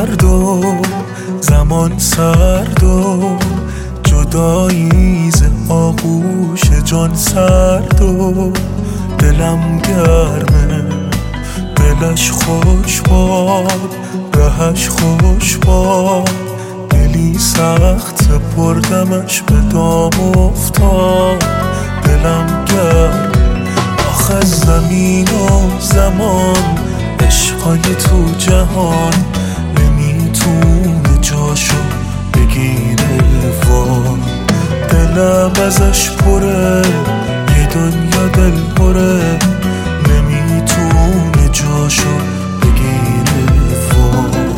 سرد و زمان سرد و جدایی ز آغوش جان سرد و دلم گرمه دلش خوش باد رهش خوش باد دلی سخت سپردمش به دام افتاد دلم گرم آخه زمین و زمان عشقای تو جهان نمیتونه جاشو بگیره وای دلم ازش پره یه دنیا دل پره نمیتونه جاشو بگیره وای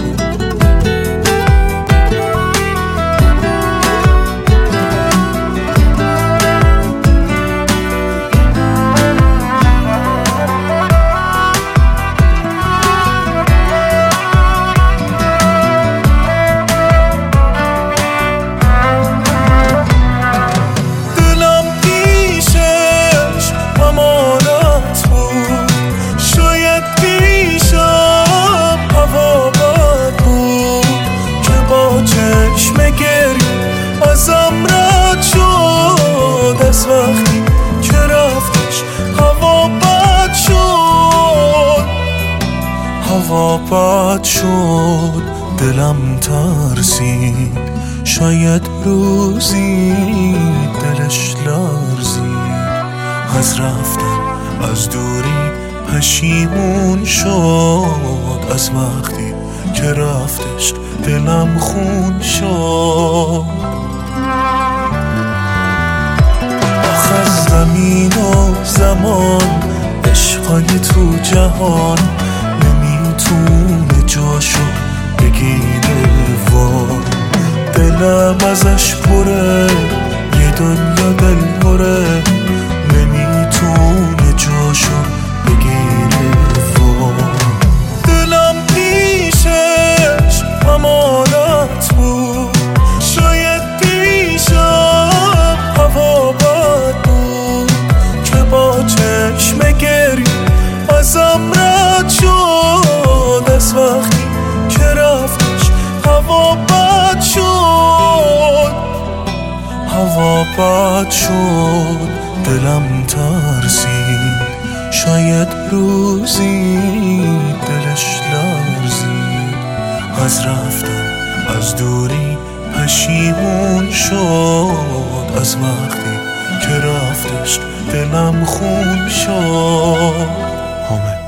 ازم رد شد از وقتی که رفتش هوا بد شد هوا بد شد دلم ترسید شاید روزی دلش لرزید از رفتن از دوری پشیمون شد از وقتی که رفتش دلم خون شد آخه زمین و زمان عشقای تو جهان نمیتونه جاشو بگیره وای دلم ازش پره یه دنیا دل پره نمیتونه جاشو بگیره وای دلم پیشش امانت بود شاید پیشم هوا بد بود که با چشم گری ازم رد شد از وقتی که رفتش هوا بد شد هوا بد شد دلم ترسید شاید روزی دلش لرزید از رفتن از دوری پشیمون شد از وقتی که رفتش دلم خون شد